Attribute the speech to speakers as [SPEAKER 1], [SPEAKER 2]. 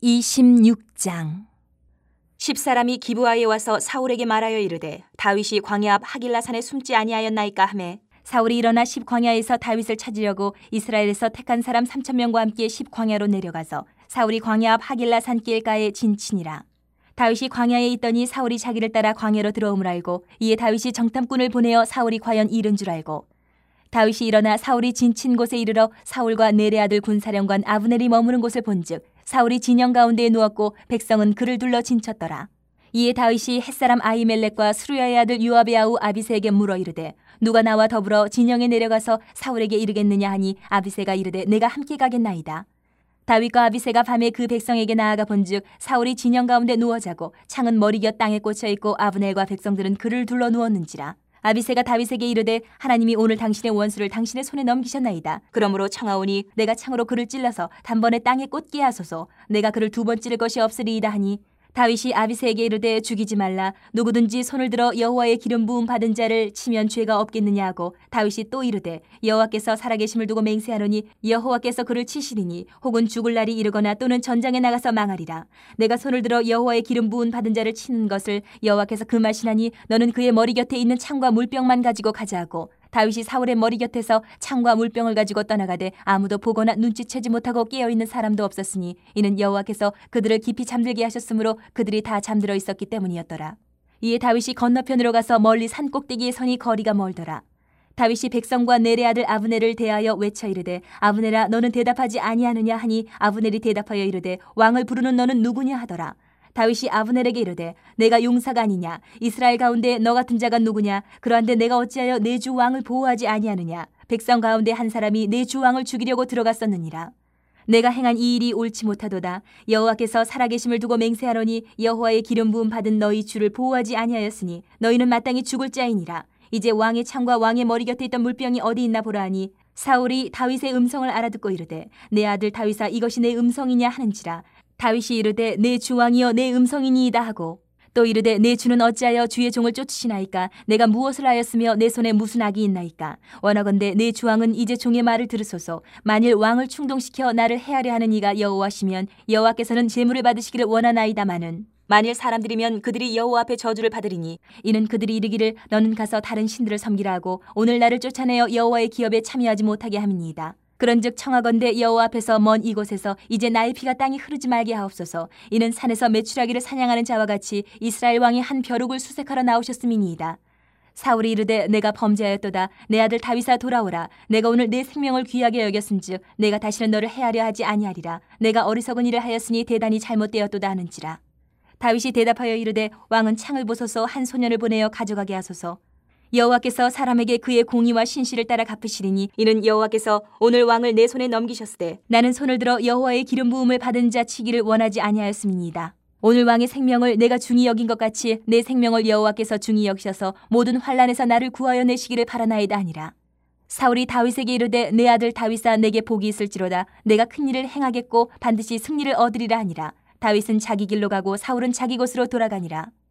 [SPEAKER 1] 26장.
[SPEAKER 2] 10사람이 기브아에 와서 사울에게 말하여 이르되 다윗이 광야 앞 하길라산에 숨지 아니하였나이까 하매
[SPEAKER 1] 사울이 일어나 10광야에서 다윗을 찾으려고 이스라엘에서 택한 사람 3,000명과 함께 10광야로 내려가서 사울이 광야 앞 하길라산 길가에 진치니라. 다윗이 광야에 있더니 사울이 자기를 따라 광야로 들어옴을 알고 이에 다윗이 정탐꾼을 보내어 사울이 과연 이른 줄 알고 다윗이 일어나 사울이 진친 곳에 이르러 사울과 네레 아들 군사령관 아브넬이 머무는 곳을 본즉 사울이 진영 가운데에 누웠고 백성은 그를 둘러 진쳤더라. 이에 다윗이 햇사람 아히멜렉과 스루야의 아들 요압의 아우 아비새에게 물어 이르되 누가 나와 더불어 진영에 내려가서 사울에게 이르겠느냐 하니 아비새가 이르되 내가 함께 가겠나이다. 다윗과 아비새가 밤에 그 백성에게 나아가 본즉 사울이 진영 가운데 누워 자고 창은 머리곁 땅에 꽂혀 있고 아브넬과 백성들은 그를 둘러 누웠는지라. 아비새가 다윗에게 이르되 하나님이 오늘 당신의 원수를 당신의 손에 넘기셨나이다. 그러므로 청하오니 내가 창으로 그를 찔러서 단번에 땅에 꽂게 하소서. 내가 그를 두 번 찌를 것이 없으리이다 하니 다윗이 아비새에게 이르되 죽이지 말라. 누구든지 손을 들어 여호와의 기름 부음 받은 자를 치면 죄가 없겠느냐 하고 다윗이 또 이르되 여호와께서 살아계심을 두고 맹세하노니 여호와께서 그를 치시리니 혹은 죽을 날이 이르거나 또는 전장에 나가서 망하리라. 내가 손을 들어 여호와의 기름 부음 받은 자를 치는 것을 여호와께서 금하시나니 너는 그의 머리 곁에 있는 창과 물병만 가지고 가자 하고 다윗이 사울의 머리 곁에서 창과 물병을 가지고 떠나가되 아무도 보거나 눈치채지 못하고 깨어있는 사람도 없었으니 이는 여호와께서 그들을 깊이 잠들게 하셨으므로 그들이 다 잠들어 있었기 때문이었더라. 이에 다윗이 건너편으로 가서 멀리 산 꼭대기에 서니 거리가 멀더라. 다윗이 백성과 네레 아들 아브넬을 대하여 외쳐 이르되 아브넬아 너는 대답하지 아니하느냐 하니 아브넬이 대답하여 이르되 왕을 부르는 너는 누구냐 하더라. 다윗이 아브넬에게 이르되 내가 용사가 아니냐 이스라엘 가운데 너 같은 자가 누구냐 그러한데 내가 어찌하여 내 주 왕을 보호하지 아니하느냐 백성 가운데 한 사람이 내 주 왕을 죽이려고 들어갔었느니라. 내가 행한 이 일이 옳지 못하도다. 여호와께서 살아계심을 두고 맹세하노니 여호와의 기름 부음 받은 너희 주를 보호하지 아니하였으니 너희는 마땅히 죽을 자이니라. 이제 왕의 창과 왕의 머리 곁에 있던 물병이 어디 있나 보라 하니 사울이 다윗의 음성을 알아듣고 이르되 내 아들 다윗아 이것이 내 음성이냐 하는지라. 다윗이 이르되 내 주 왕이여 내 음성이니이다 하고 또 이르되 내 주는 어찌하여 주의 종을 쫓으시나이까 내가 무엇을 하였으며 내 손에 무슨 악이 있나이까 원하건대 내 주 왕은 이제 종의 말을 들으소서. 만일 왕을 충동시켜 나를 해하려 하는 이가 여호와시면 여호와께서는 제물을 받으시기를 원하나이다마는 만일 사람들이면 그들이 여호와 앞에 저주를 받으리니 이는 그들이 이르기를 너는 가서 다른 신들을 섬기라 하고 오늘 나를 쫓아내어 여호와의 기업에 참여하지 못하게 함이니이다. 그런즉 청하건대 여호와 앞에서 먼 이곳에서 이제 나의 피가 땅에 흐르지 말게 하옵소서. 이는 산에서 메추라기를 사냥하는 자와 같이 이스라엘 왕이 한 벼룩을 수색하러 나오셨음이니이다. 사울이 이르되 내가 범죄하였도다. 내 아들 다윗아 돌아오라. 내가 오늘 내 생명을 귀하게 여겼은즉 내가 다시는 너를 해하려 하지 아니하리라. 내가 어리석은 일을 하였으니 대단히 잘못되었도다 하는지라. 다윗이 대답하여 이르되 왕은 창을 보소서. 한 소년을 보내어 가져가게 하소서. 여호와께서 사람에게 그의 공의와 신실을 따라 갚으시리니 이는 여호와께서 오늘 왕을 내 손에 넘기셨으되 나는 손을 들어 여호와의 기름 부음을 받은 자 치기를 원하지 아니하였음이니이다. 오늘 왕의 생명을 내가 중히 여긴 것 같이 내 생명을 여호와께서 중히 여기셔서 모든 환난에서 나를 구하여 내시기를 바라나이다 하니라. 사울이 다윗에게 이르되 내 아들 다윗아 내게 복이 있을지로다. 내가 큰 일을 행하겠고 반드시 승리를 얻으리라 하니라. 다윗은 자기 길로 가고 사울은 자기 곳으로 돌아가니라.